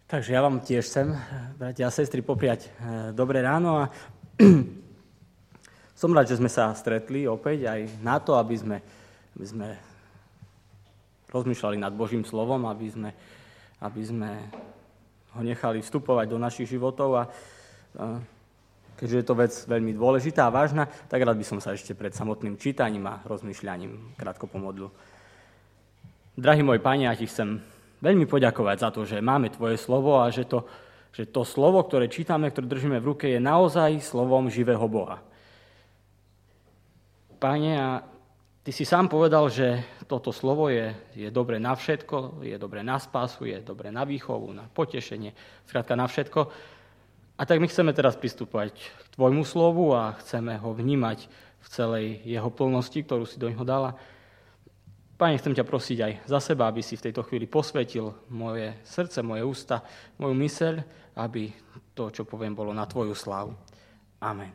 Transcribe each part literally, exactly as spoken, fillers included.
Takže ja vám tiež chcem, bratia a sestry, popriať dobré ráno a som rád, že sme sa stretli opäť aj na to, aby sme, aby sme rozmýšľali nad Božím slovom, aby sme, aby sme ho nechali vstupovať do našich životov a, a keďže je to vec veľmi dôležitá a vážna, tak rád by som sa ešte pred samotným čítaním a rozmýšľaním krátko pomodlil. Drahý môj Pane, ja ti chcem veľmi poďakovať za to, že máme tvoje slovo a že to, že to slovo, ktoré čítame, ktoré držíme v ruke, je naozaj slovom živého Boha. Pane, a ty si sám povedal, že toto slovo je, je dobre na všetko, je dobre na spásu, je dobre na výchovu, na potešenie, skrátka na všetko. A tak my chceme teraz pristupovať k tvojmu slovu a chceme ho vnímať v celej jeho plnosti, ktorú si do ňoho dala. Pane, chcem ťa prosiť aj za seba, aby si v tejto chvíli posvetil moje srdce, moje ústa, moju myseľ, aby to, čo poviem, bolo na tvoju slávu. Amen.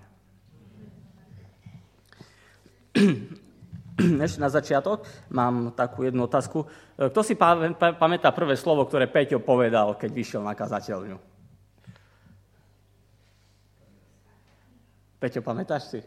Ešte na začiatok mám takú jednu otázku. Kto si pamätá prvé slovo, ktoré Peťo povedal, keď vyšiel na kazateľňu? Peťo, pamätáš si?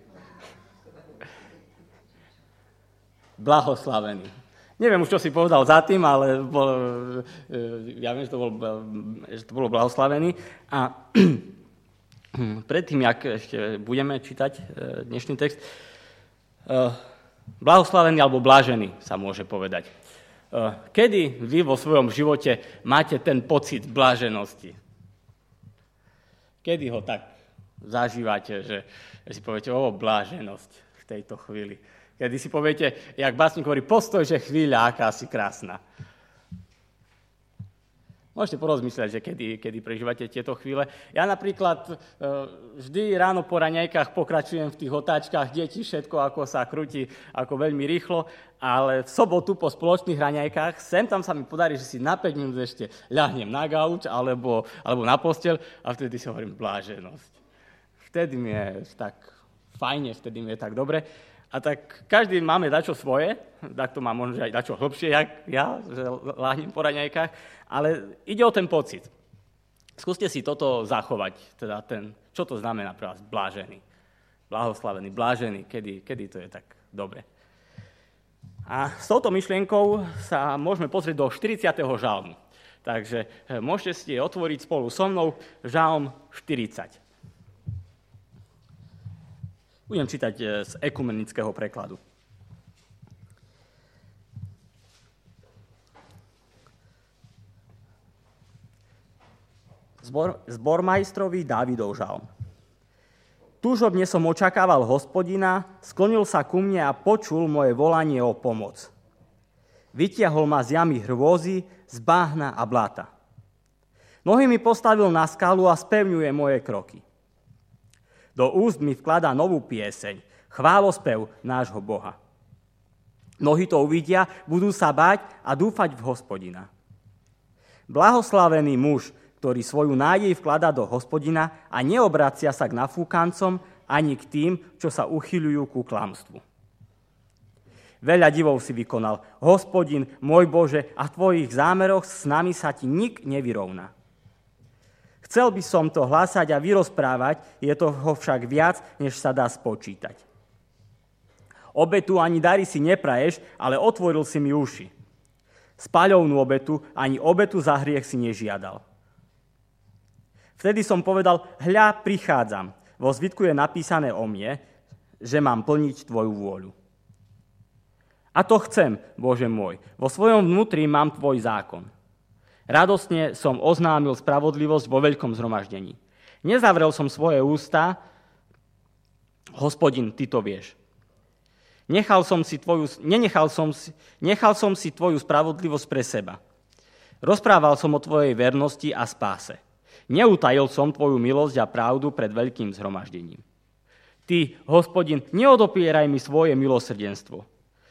Blahoslavený. Neviem už, čo si povedal za tým, ale bol, ja viem, že to, bol, že to bolo blahoslavený. A predtým, jak ešte budeme čítať dnešný text, blahoslavený alebo blážený sa môže povedať. Kedy vy vo svojom živote máte ten pocit bláženosti? Kedy ho tak zažívate, že si poviete, o, bláženosť v tejto chvíli? Kedy si poviete, jak básnik hovorí, postoj, že chvíľa, aká si krásna. Môžete porozmýšľať, že kedy, kedy prežívate tieto chvíle. Ja napríklad vždy ráno po raňajkách pokračujem v tých otáčkach detí, všetko ako sa krúti, ako veľmi rýchlo, ale v sobotu po spoločných raňajkách sem tam sa mi podarí, že si na päť minút ešte ľahnem na gauč alebo, alebo na posteľ a vtedy si hovorím bláženosť. Vtedy mi je tak fajne, vtedy mi je tak dobre. A tak každý máme dačo svoje, tak to má možno aj dačo hlbšie, jak ja, že láhnem po raňajkách, ale ide o ten pocit. Skúste si toto zachovať, teda ten, čo to znamená pre vás blážený, blahoslavený, blážený, kedy, kedy to je tak dobre. A s touto myšlienkou sa môžeme pozrieť do štyridsiateho žalmu. Takže môžete si otvoriť spolu so mnou žalm štyridsať. Budem čítať z ekumenického prekladu. Zbor, zbormajstrovi Dávidov žalm. Túžobne som očakával Hospodina, sklonil sa ku mne a počul moje volanie o pomoc. Vytiahol ma z jamy hrôzy, z bahna a bláta. Nohy mi postavil na skalu a spevňuje moje kroky. Do úst mi vkladá novú pieseň, chválospev nášho Boha. Mnohí to uvidia, budú sa báť a dúfať v Hospodina. Blahoslavený muž, ktorý svoju nádej vkladá do Hospodina a neobracia sa k nafúkancom ani k tým, čo sa uchyľujú ku klamstvu. Veľa divov si vykonal, Hospodin, môj Bože, a v tvojich zámeroch s nami sa ti nik nevyrovná. Chcel by som to hlásať a vyrozprávať, je toho však viac, než sa dá spočítať. Obetu ani dary si nepraješ, ale otvoril si mi uši. Spaľovnú obetu ani obetu za hriech si nežiadal. Vtedy som povedal, hľa, prichádzam. Vo zvitku je napísané o mne, že mám plniť tvoju vôľu. A to chcem, Bože môj, vo svojom vnútri mám tvoj zákon. Radostne som oznámil spravodlivosť vo veľkom zhromaždení. Nezavrel som svoje ústa, Hospodin, ty to vieš. Nechal som si tvoju, nenechal som si, nechal som si tvoju spravodlivosť pre seba. Rozprával som o tvojej vernosti a spáse. Neutajil som tvoju milosť a pravdu pred veľkým zhromaždením. Ty, Hospodin, neodopieraj mi svoje milosrdenstvo.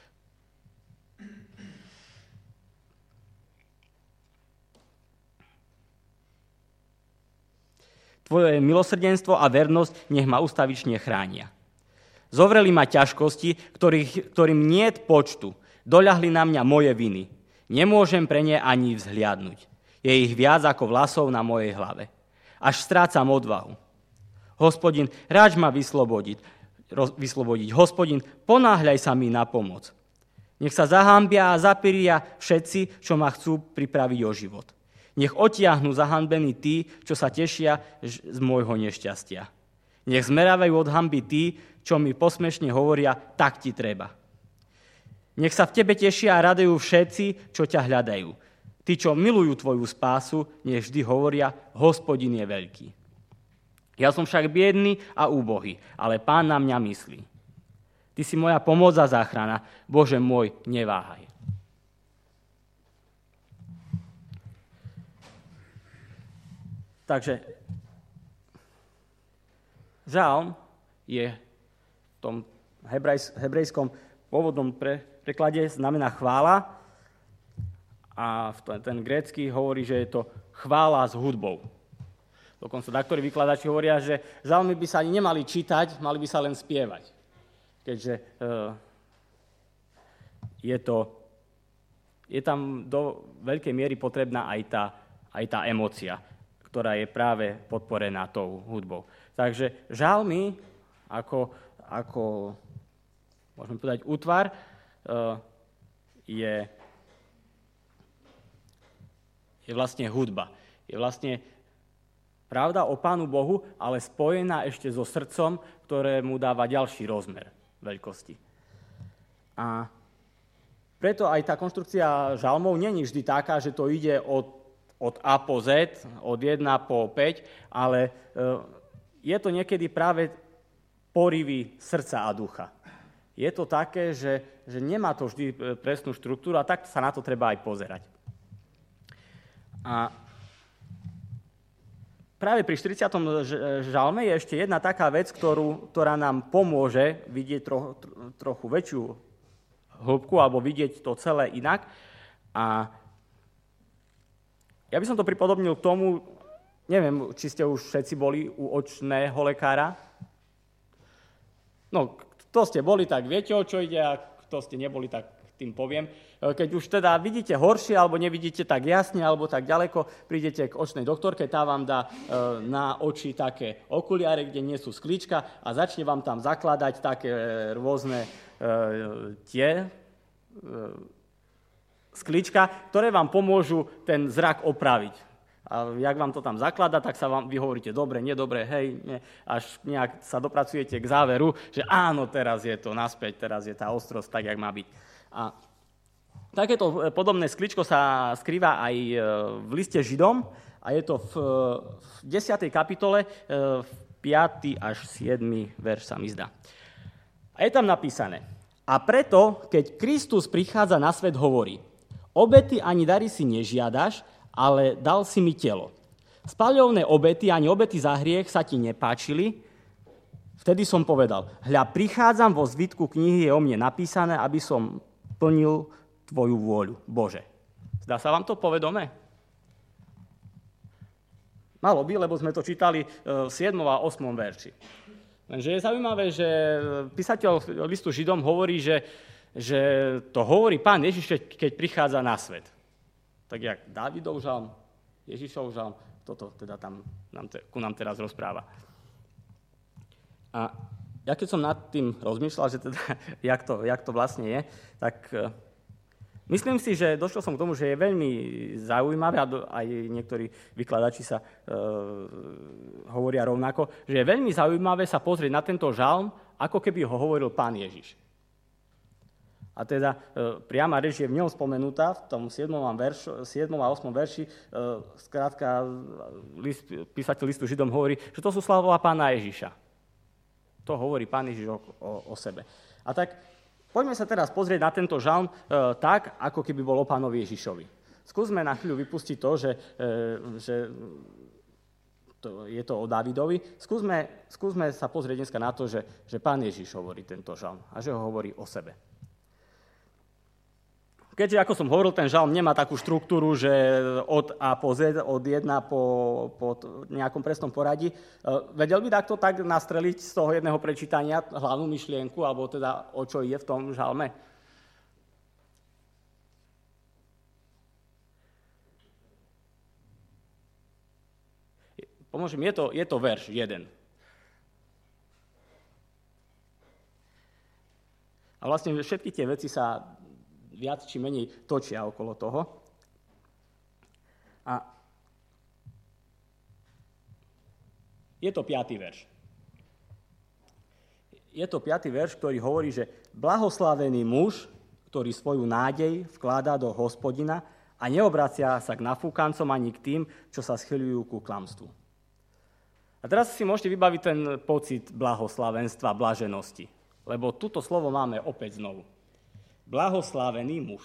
Tvoje milosrdenstvo a vernosť nech ma ustavične chránia. Zovreli ma ťažkosti, ktorých, ktorým niet počtu. Doľahli na mňa moje viny. Nemôžem pre ne ani vzhliadnuť. Je ich viac ako vlasov na mojej hlave. Až strácam odvahu. Hospodin, ráč ma vyslobodiť. Roz, vyslobodiť. Hospodin, ponáhľaj sa mi na pomoc. Nech sa zahambia a zapíria všetci, čo ma chcú pripraviť o život. Nech otiahnu zahanbení tí, čo sa tešia z môjho nešťastia. Nech zmerávajú od hanby tí, čo mi posmešne hovoria, tak ti treba. Nech sa v tebe tešia a radujú všetci, čo ťa hľadajú. Tí, čo milujú tvoju spásu, nech vždy hovoria, Hospodin je veľký. Ja som však biedný a úbohý, ale Pán na mňa myslí. Ty si moja pomoc a záchrana. Bože môj, neváhaj. Takže žalm je v tom hebrejs, hebrejskom pôvodnom pre, preklade znamená chvála a ten grécky hovorí, že je to chvála s hudbou. Dokonca taktori vykladači hovoria, že žalmy by sa ani nemali čítať, mali by sa len spievať. Keďže uh, je, to, je tam do veľkej miery potrebná aj tá, aj tá emócia, ktorá je práve podporená tou hudbou. Takže žalmy, ako, ako môžeme povedať, útvar, uh, je, je vlastne hudba. Je vlastne pravda o Pánu Bohu, ale spojená ešte so srdcom, ktoré mu dáva ďalší rozmer veľkosti. A preto aj tá konštrukcia žalmov nie je vždy taká, že to ide od, od A po Z, od jedna po päť, ale je to niekedy práve porivy srdca a ducha. Je to také, že, že nemá to vždy presnú štruktúru a tak sa na to treba aj pozerať. A práve pri štyridsiatom žalme je ešte jedna taká vec, ktorú, ktorá nám pomôže vidieť tro, tro, trochu väčšiu hĺbku alebo vidieť to celé inak. A ja by som to pripodobnil k tomu, neviem, či ste už všetci boli u očného lekára. No, kto ste boli, tak viete, o čo ide, a kto ste neboli, tak tým poviem. Keď už teda vidíte horšie, alebo nevidíte tak jasne, alebo tak ďaleko, prídete k očnej doktorke, tá vám dá na oči také okuliare, kde nie sú sklíčka a začne vám tam zakladať také rôzne tie sklíčka, ktoré vám pomôžu ten zrak opraviť. A jak vám to tam zaklada, tak sa vám, vy hovoríte dobre, nedobre, hej, nie, až nejak sa dopracujete k záveru, že áno, teraz je to naspäť, teraz je tá ostrosť tak, jak má byť. A takéto podobné skličko sa skrýva aj v liste Židom a je to v, v desiatej kapitole, v piaty až siedmy verš sa mi zdá. A je tam napísané: A preto, keď Kristus prichádza na svet, hovorí: Obety ani dary si nežiadaš, ale dal si mi telo. Spaľovné obety ani obety za hriech sa ti nepáčili. Vtedy som povedal: Hľa, prichádzam, vo zvitku knihy je o mne napísané, aby som plnil tvoju vôľu, Bože. Zdá sa vám to povedomé? Malo by, lebo sme to čítali v siedmom a ôsmom verši. Lenže je zaujímavé, že písateľ listu Židom hovorí, že, že to hovorí Pán Ježiš, keď prichádza na svet. Tak jak Dávidov žalm, Ježišov žalm, toto teda tam nám te, ku nám teraz rozpráva. A ja keď som nad tým rozmýšľal, že teda, jak to, jak to vlastne je, tak uh, myslím si, že došiel som k tomu, že je veľmi zaujímavé, a do, aj niektorí vykladači sa uh, hovoria rovnako, že je veľmi zaujímavé sa pozrieť na tento žalm, ako keby ho hovoril Pán Ježiš. A teda uh, priama reč je v ňom spomenutá, v tom siedmom a ôsmom verši, uh, skrátka list, písateľ listu Židom hovorí, že to sú slova Pána Ježiša. To hovorí Pán Ježiš o, o, o sebe. A tak poďme sa teraz pozrieť na tento žalm e, tak, ako keby bol o Pánovi Ježišovi. Skúsme na chvíľu vypustiť to, že, e, že to, je to o Dávidovi. Skúsme, skúsme sa pozrieť dneska na to, že, že Pán Ježiš hovorí tento žalm a že ho hovorí o sebe. Keďže, ako som hovoril, ten žalm nemá takú štruktúru, že od A po Z, od jedna po, po nejakom presnom poradí, vedel by takto tak nastreliť z toho jedného prečítania hlavnú myšlienku, alebo teda o čo je v tom žalme? pomôžem, je to, je to verš jeden. A vlastne všetky tie veci sa viac či menej točia okolo toho. A je to piaty verš. Je to piaty verš, ktorý hovorí, že blahoslavený muž, ktorý svoju nádej vkladá do Hospodina a neobracia sa k nafúkancom ani k tým, čo sa schyľujú ku klamstvu. A teraz si môžete vybaviť ten pocit blahoslavenstva, blaženosti, lebo túto slovo máme opäť znovu. Blahoslavený muž.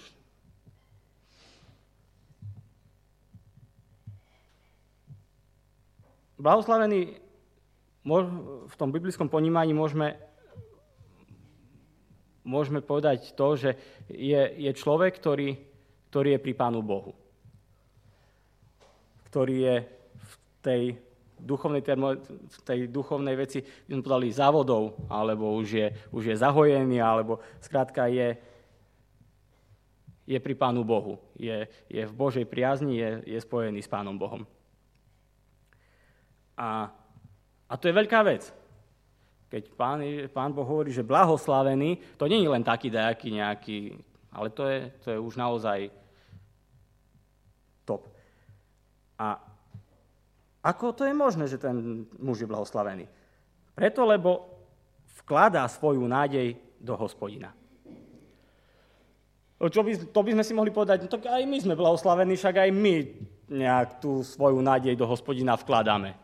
Blahoslavený v tom biblickom ponímaní môžeme môžeme povedať to, že je, je človek, ktorý, ktorý je pri Pánu Bohu. Ktorý je v tej duchovnej, termo, v tej duchovnej veci, by sme povedali, závodov, alebo už je, už je zahojený, alebo skrátka je, je pri Pánu Bohu. Je, je v Božej priazni, je, je spojený s Pánom Bohom. A, a to je veľká vec. Keď pán, pán Boh hovorí, že blahoslavený, to nie je len taký dajaký nejaký, ale to je, to je už naozaj top. A ako to je možné, že ten muž je blahoslavený? Preto, lebo vkladá svoju nádej do Hospodina. Čo by, to by sme si mohli povedať, no tak aj my sme blahoslavení, však aj my nejak tú svoju nádej do Hospodina vkladáme.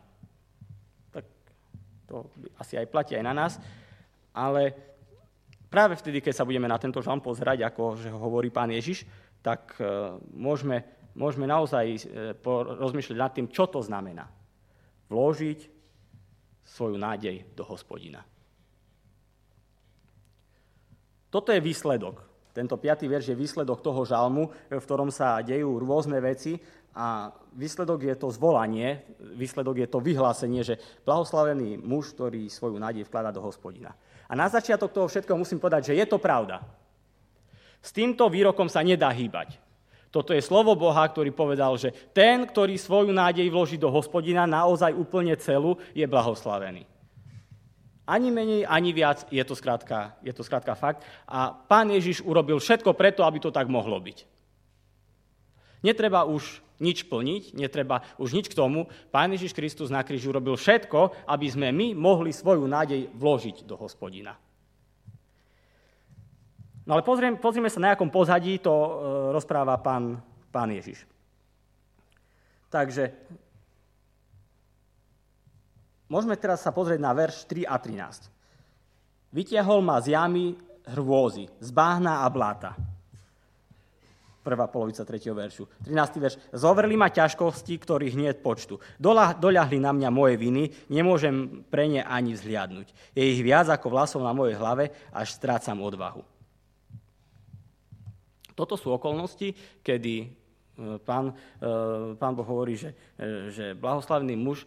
To asi aj platí aj na nás, ale práve vtedy, keď sa budeme na tento žalm pozerať, ako že ho hovorí Pán Ježiš, tak môžeme, môžeme naozaj rozmýšľať nad tým, čo to znamená. Vložiť svoju nádej do Hospodina. Toto je výsledok. Tento piatý verš je výsledok toho žalmu, v ktorom sa dejú rôzne veci, a výsledok je to zvolanie, výsledok je to vyhlásenie, že blahoslavený muž, ktorý svoju nádej vkladá do Hospodina. A na začiatok toho všetkého musím povedať, že je to pravda. S týmto výrokom sa nedá hýbať. Toto je slovo Boha, ktorý povedal, že ten, ktorý svoju nádej vloží do Hospodina, naozaj úplne celú, je blahoslavený. Ani menej, ani viac, je to skrátka, je to skrátka fakt. A Pán Ježiš urobil všetko preto, aby to tak mohlo byť. Netreba už nič plniť, netreba už nič k tomu. Pán Ježiš Kristus na kríži urobil všetko, aby sme my mohli svoju nádej vložiť do Hospodina. No ale pozrieme, pozrieme sa, na akom pozadí to e, rozpráva pán, pán Ježiš. Takže môžeme teraz sa pozrieť na verš tri a trinásť. Vytiahol ma z jamy hrôzy, z bahna a bláta. Prvá polovica tretieho veršu. trinásty verš. Zovrli ma ťažkosti, ktorých nie je počtu. Doľahli na mňa moje viny, nemôžem pre ne ani vzhliadnuť. Je ich viac ako vlasov na mojej hlave, až strácam odvahu. Toto sú okolnosti, kedy pán, pán Boh hovorí, že, že blahoslavný muž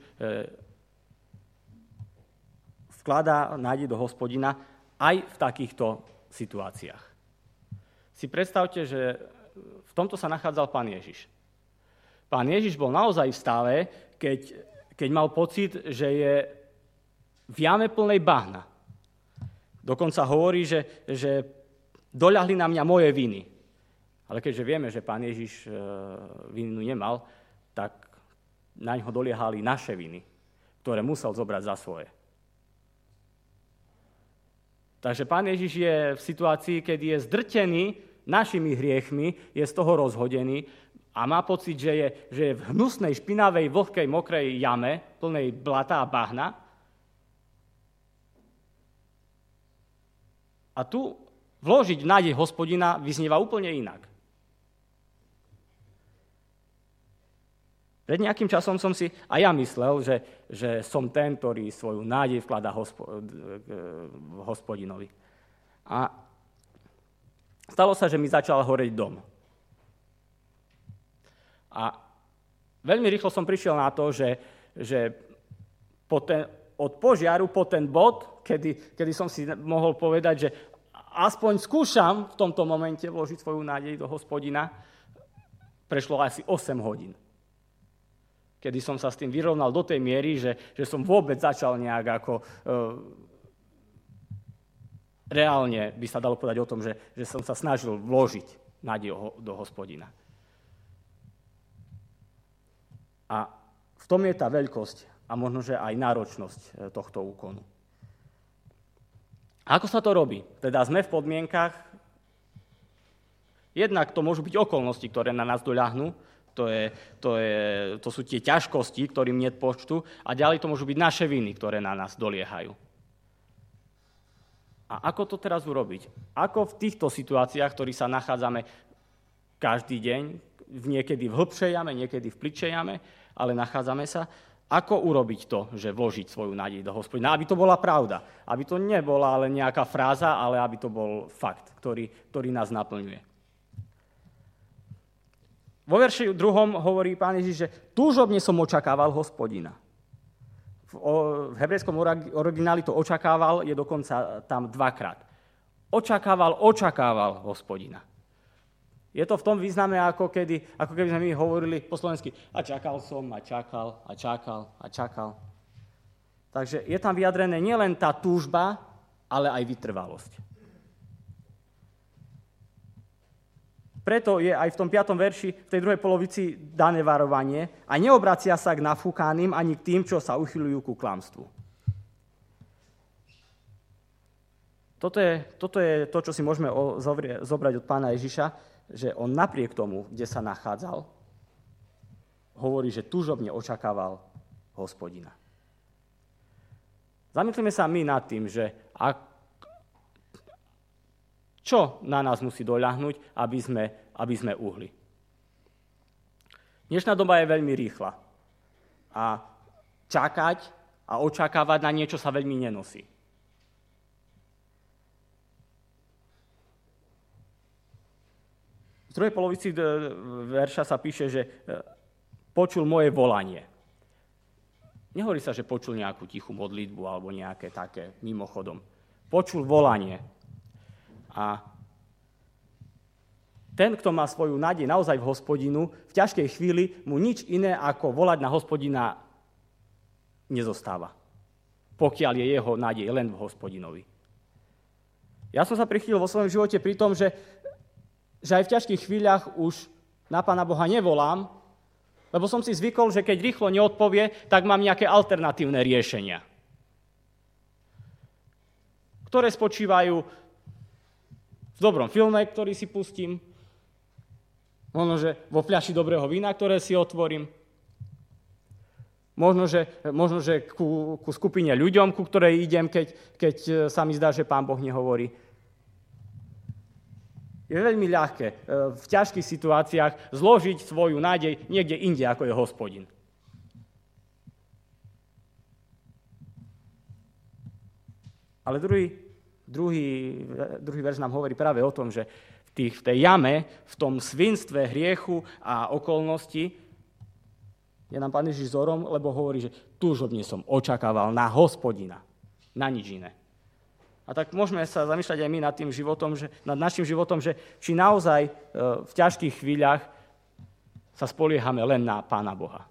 vkladá nádej do Hospodina aj v takýchto situáciách. Si predstavte, že v tomto sa nachádzal Pán Ježiš. Pán Ježiš bol naozaj v stave, keď, keď mal pocit, že je v jame plnej bahna. Dokonca hovorí, že, že doľahli na mňa moje viny. Ale keďže vieme, že Pán Ježiš vinu nemal, tak na ňo doliehali naše viny, ktoré musel zobrať za svoje. Takže Pán Ježiš je v situácii, keď je zdrtený našimi hriechmi, je z toho rozhodený a má pocit, že je, že je v hnusnej, špinavej, vlhkej, mokrej jame, plnej blata a bahna. A tu vložiť nádej Hospodina vyznieva úplne inak. Pred nejakým časom som si a ja myslel, že, že som ten, ktorý svoju nádej vkladá hospo, Hospodinovi. A stalo sa, že mi začal horeť dom. A veľmi rýchlo som prišiel na to, že, že po ten, od požiaru po ten bod, kedy, kedy som si mohol povedať, že aspoň skúšam v tomto momente vložiť svoju nádej do Hospodina, prešlo asi osem hodín. kedy som sa s tým vyrovnal do tej miery, že, že som vôbec začal nejak ako... E, reálne by sa dalo povedať o tom, že, že som sa snažil vložiť nádej do Hospodina. A v tom je tá veľkosť a možno, že aj náročnosť tohto úkonu. A ako sa to robí? Teda sme v podmienkach, jednak to môžu byť okolnosti, ktoré na nás doľahnú, to, je, to, je, to sú tie ťažkosti, ktorým nie počtu, a ďalej to môžu byť naše viny, ktoré na nás doliehajú. A ako to teraz urobiť? Ako v týchto situáciách, v ktorých sa nachádzame každý deň, niekedy v hlbšej jame, niekedy v pličej jame, ale nachádzame sa, ako urobiť to, že vložiť svoju nádej do Hospodina, aby to bola pravda, aby to nebola len nejaká fráza, ale aby to bol fakt, ktorý, ktorý nás naplňuje. Vo verši druhom hovorí Pán Ježiš, že túžobne som očakával Hospodina. V, o, v hebrejskom origináli to očakával je dokonca tam dvakrát. Očakával, očakával Hospodina. Je to v tom význame, ako, kedy, ako keby sme my hovorili po slovensky a čakal som, a čakal, a čakal, a čakal. Takže je tam vyjadrené nielen tá túžba, ale aj vytrvalosť. Preto je aj v tom piatom verši, v tej druhej polovici dané varovanie a neobracia sa k nafúkaným ani k tým, čo sa uchyľujú ku klamstvu. Toto je, toto je to, čo si môžeme zobrať od Pána Ježiša, že on napriek tomu, kde sa nachádzal, hovorí, že túžobne očakával Hospodina. Zamyslíme sa my nad tým, že ak, čo na nás musí doľahnúť, aby sme, aby sme uhli. Dnešná doba je veľmi rýchla a čakať a očakávať na niečo sa veľmi nenosí. V druhej polovici verša sa píše, že počul moje volanie. Nehovorí sa, že počul nejakú tichú modlitbu alebo nejaké také mimochodom. Počul volanie. A ten, kto má svoju nádej naozaj v Hospodinu, v ťažkej chvíli mu nič iné ako volať na Hospodina nezostáva. Pokiaľ je jeho nádej len v Hospodinovi. Ja som sa prichýlil vo svojom živote pri tom, že že aj v ťažkých chvíľach už na Pána Boha nevolám, lebo som si zvykol, že keď rýchlo neodpovie, tak mám nejaké alternatívne riešenia, ktoré spočívajú v dobrom filme, ktorý si pustím, možno, že vo fľaši dobrého vína, ktoré si otvorím, možno, že, možno, že ku, ku skupine ľuďom, ku ktorej idem, keď, keď sa mi zdá, že Pán Boh nehovorí. Je veľmi ľahké v ťažkých situáciách zložiť svoju nádej niekde inde, ako je Hospodin. Ale druhý, druhý, druhý verš nám hovorí práve o tom, že v, tých, v tej jame, v tom svinstve hriechu a okolnosti je nám Pán Ježiš vzorom, lebo hovorí, že túžobne som očakával na Hospodina, na nič iné. A tak môžeme sa zamýšľať aj my nad tým životom, že, nad našim životom, že či naozaj v ťažkých chvíľach sa spoliehame len na Pána Boha.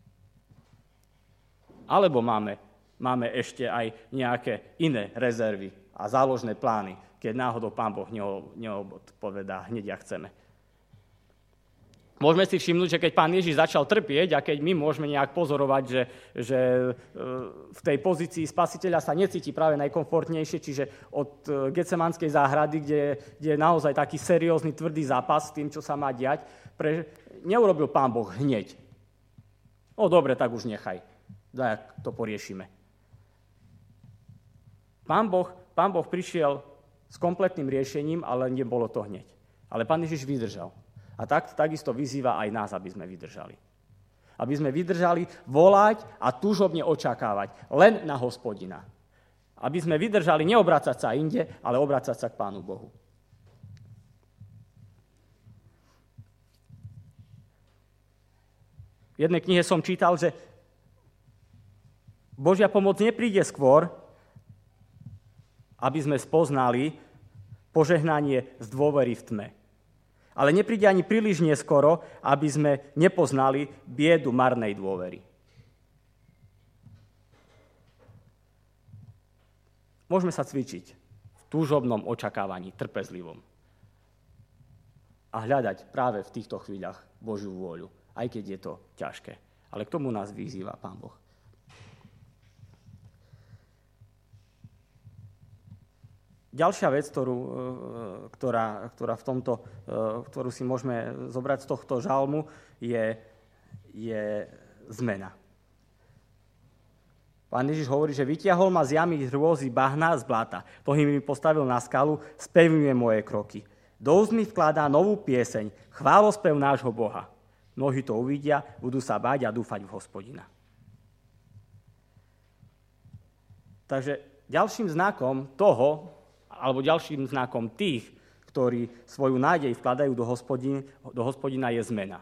Alebo máme, máme ešte aj nejaké iné rezervy a záložné plány, keď náhodou Pán Boh neodpovedá hneď, jak chceme. Môžeme si všimnúť, že keď Pán Ježiš začal trpieť a keď my môžeme nejak pozorovať, že, že v tej pozícii spasiteľa sa necíti práve najkomfortnejšie, čiže od Getsemanskej záhrady, kde, kde je naozaj taký seriózny, tvrdý zápas s tým, čo sa má diať, pre, neurobil Pán Boh hneď. O, dobre, tak už nechaj. Daj, to poriešime. Pán Boh, Pán Boh prišiel s kompletným riešením, ale nebolo to hneď. Ale Pán Ježiš vydržal. A tak, takisto vyzýva aj nás, aby sme vydržali. Aby sme vydržali volať a túžobne očakávať len na Hospodina. Aby sme vydržali neobracať sa inde, ale obracať sa k Pánu Bohu. V jednej knihe som čítal, že Božia pomoc nepríde skôr, aby sme spoznali požehnanie z dôvery v tme. Ale nepríde ani príliš neskoro, aby sme nepoznali biedu marnej dôvery. Môžeme sa cvičiť v túžobnom očakávaní, trpezlivom. A hľadať práve v týchto chvíľach Božiu vôľu, aj keď je to ťažké. Ale k tomu nás vyzýva Pán Boh. Ďalšia vec, ktorú, ktorá, ktorá v tomto, ktorú si môžeme zobrať z tohto žalmu, je, je zmena. Pán Ježiš hovorí, že vytiahol ma z jamy hrôzy bahna z bláta. Nohy mi postavil na skalu, spevňuje moje kroky. Do úst mi vkladá novú pieseň, chválospev nášho Boha. Mnohí to uvidia, budú sa báť a dúfať v Hospodina. Takže ďalším znakom toho, alebo ďalším znakom tých, ktorí svoju nádej vkladajú do Hospodina, do Hospodina je zmena.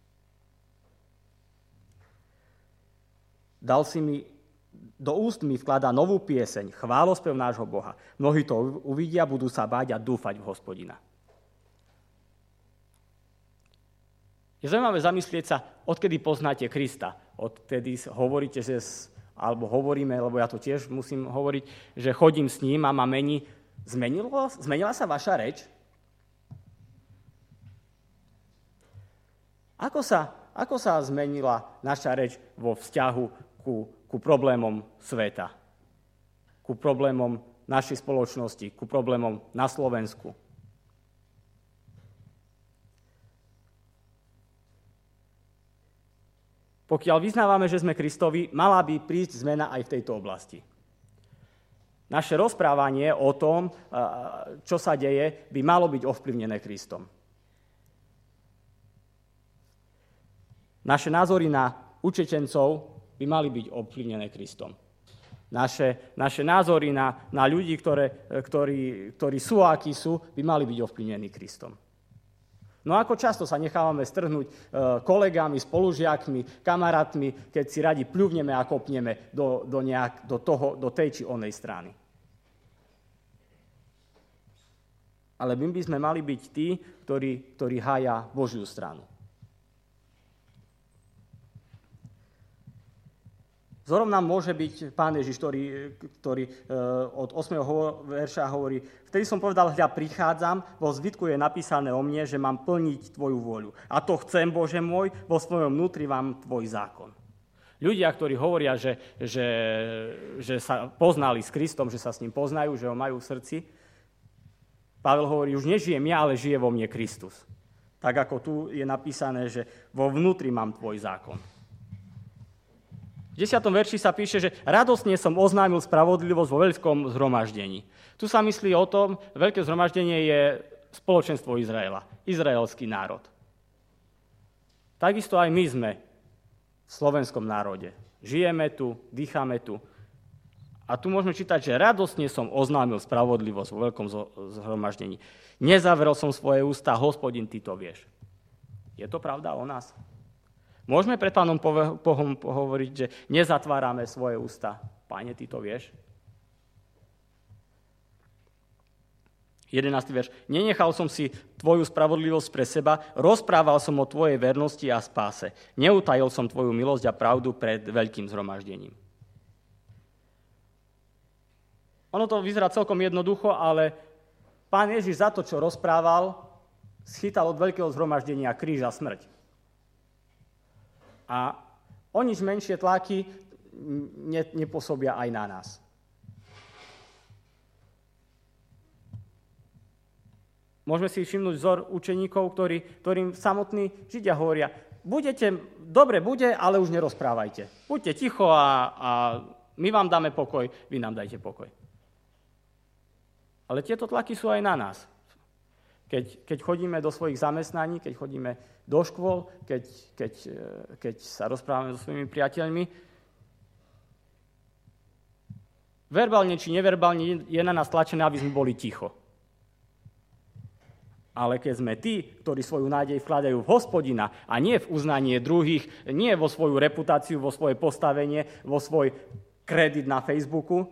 Dal si mi, do úst mi vkladá novú pieseň, chválospev nášho Boha. Mnohí to uvidia, budú sa báť a dúfať v Hospodina. Je zaujímavé zamyslieť sa, odkedy poznáte Krista. Odkedy hovoríte, že, alebo hovoríme, lebo ja to tiež musím hovoriť, že chodím s ním a ma mení. Zmenilo, zmenila sa vaša reč? Ako sa, ako sa zmenila naša reč vo vzťahu ku, ku problémom sveta? Ku problémom našej spoločnosti, ku problémom na Slovensku? Pokiaľ vyznávame, že sme Kristovi, mala by prísť zmena aj v tejto oblasti. Naše rozprávanie o tom, čo sa deje, by malo byť ovplyvnené Kristom. Naše názory na utečencov by mali byť ovplyvnené Kristom. Naše, naše názory na, na ľudí, ktoré, ktorí, ktorí sú a akí sú, by mali byť ovplyvnení Kristom. No ako často sa nechávame strhnúť kolegami, spolužiakmi, kamarátmi, keď si radi pľuvneme a kopneme do, do, nejak, do, toho, do tej či onej strany. Ale my by sme mali byť tí, ktorí, ktorí hája Božiu stranu. Vzorom nám môže byť Pán Ježiš, ktorý, ktorý od ôsmeho verša hovorí: vtedy som povedal, hľa, prichádzam, vo zvitku je napísané o mne, že mám plniť tvoju vôľu. A to chcem, Bože môj, vo svojom vnútri mám tvoj zákon. Ľudia, ktorí hovoria, že, že, že sa poznali s Kristom, že sa s ním poznajú, že ho majú v srdci, Pavel hovorí, už nežijem ja, ale žije vo mne Kristus. Tak ako tu je napísané, že vo vnútri mám tvoj zákon. V desiatom verši sa píše, že radosne som oznámil spravodlivosť vo veľkom zhromaždení. Tu sa myslí o tom, veľké zhromaždenie je spoločenstvo Izraela, izraelský národ. Takisto aj my sme v slovenskom národe. Žijeme tu, dýchame tu. A tu môžeme čítať, že radosne som oznámil spravodlivosť vo veľkom zhromaždení. Nezavrel som svoje ústa, Hospodin, ty to vieš. Je to pravda o nás? Môžeme pred Pánom Bohom pohovoriť, že nezatvárame svoje ústa. Páne, ty to vieš? jedenásty verš. Nenechal som si tvoju spravodlivosť pre seba, rozprával som o tvojej vernosti a spáse. Neutajil som tvoju milosť a pravdu pred veľkým zhromaždením. Ono to vyzerá celkom jednoducho, ale Pán Ježiš za to, čo rozprával, schytal od veľkého zhromaždenia kríž a smrť. A o nič menšie tlaky ne, nepôsobia aj na nás. Môžeme si všimnúť vzor učeníkov, ktorí, ktorým samotní Židia hovoria, budete, dobre bude, ale už nerozprávajte. Buďte ticho a, a my vám dáme pokoj, vy nám dajte pokoj. Ale tieto tlaky sú aj na nás. Keď, keď chodíme do svojich zamestnaní, keď chodíme do škôl, keď, keď, keď sa rozprávame so svojimi priateľmi, verbálne či neverbálne je na nás tlačené, aby sme boli ticho. Ale keď sme tí, ktorí svoju nádej vkladajú v Hospodina a nie v uznanie druhých, nie vo svoju reputáciu, vo svoje postavenie, vo svoj kredit na Facebooku,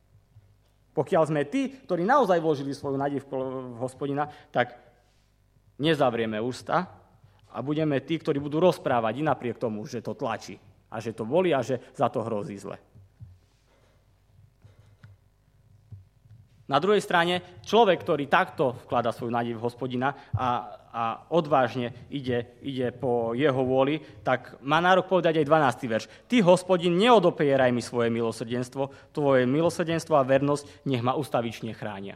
pokiaľ sme tí, ktorí naozaj vložili svoju nádej v Hospodina, tak nezavrieme ústa a budeme tí, ktorí budú rozprávať i napriek tomu, že to tlačí a že to bolí a že za to hrozí zle. Na druhej strane, človek, ktorý takto vkladá svoju nádej v Hospodina a, a odvážne ide, ide po jeho vôli, tak má nárok povedať aj dvanásty verš. Ty, Hospodin, neodopieraj mi svoje milosrdenstvo, tvoje milosrdenstvo a vernosť nech ma ustavične chránia.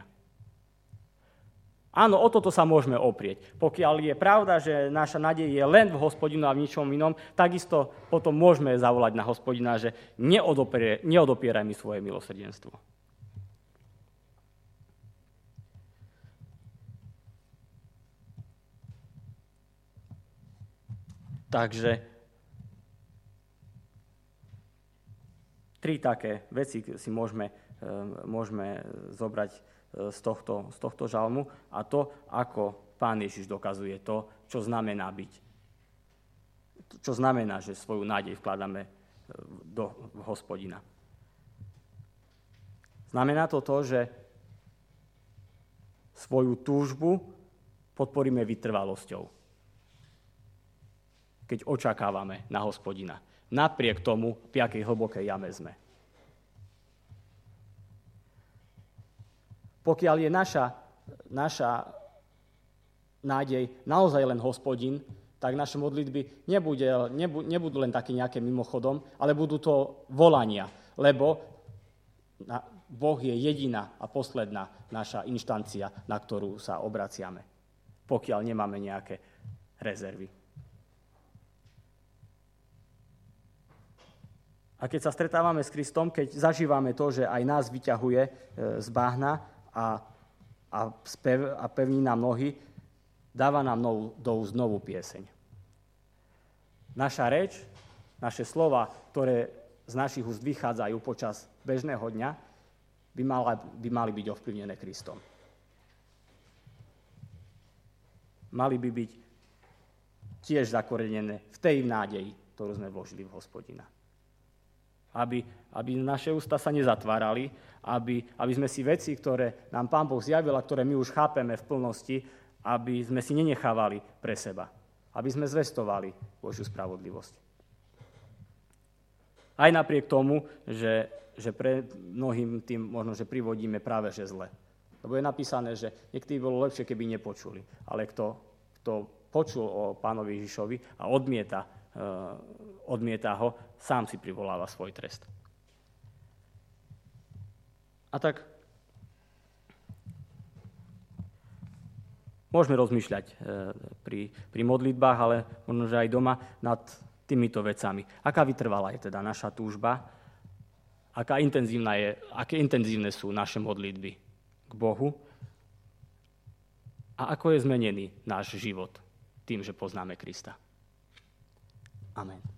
Áno, o toto sa môžeme oprieť. Pokiaľ je pravda, že naša nádej je len v Hospodinu a v ničom inom, takisto potom môžeme zavolať na Hospodina, že neodopieraj, neodopieraj mi svoje milosrdenstvo. Takže tri také veci si môžeme, môžeme zobrať z tohto, z tohto žalmu a to, ako Pán Ježiš dokazuje to, čo znamená byť. Čo znamená, že svoju nádej vkladáme do Hospodina. Znamená to to, že svoju túžbu podporíme vytrvalosťou, keď očakávame na Hospodina. Napriek tomu, v akej hlbokej jame sme. Pokiaľ je naša, naša nádej naozaj len Hospodin, tak naše modlitby nebude, nebu, nebudú len také nejaké mimochodom, ale budú to volania, lebo na, Boh je jediná a posledná naša inštancia, na ktorú sa obraciame, pokiaľ nemáme nejaké rezervy. A keď sa stretávame s Kristom, keď zažívame to, že aj nás vyťahuje z bahna a, a, spev, a pevní nám nohy, dáva nám novú, do úst novú pieseň. Naša reč, naše slova, ktoré z našich úst vychádzajú počas bežného dňa, by, mala, by mali byť ovplyvnené Kristom. Mali by byť tiež zakorenené v tej nádeji, ktorú sme vložili v Hospodina. Aby, aby naše ústa sa nezatvárali, aby, aby sme si veci, ktoré nám Pán Boh zjavil a ktoré my už chápeme v plnosti, aby sme si nenechávali pre seba. Aby sme zvestovali Božiu spravodlivosť. Aj napriek tomu, že, že pre mnohým tým možno, že privodíme práve že zle. Lebo je napísané, že niekedy bolo lepšie, keby nepočuli. Ale kto, kto počul o Pánovi Ježišovi a odmieta, uh, odmieta ho, sám si privoláva svoj trest. A tak môžeme rozmýšľať pri, pri modlitbách, ale možno, že aj doma nad týmito vecami. Aká vytrvalá je teda naša túžba? Aká intenzívna je, aké intenzívne sú naše modlitby k Bohu? A ako je zmenený náš život tým, že poznáme Krista? Amen.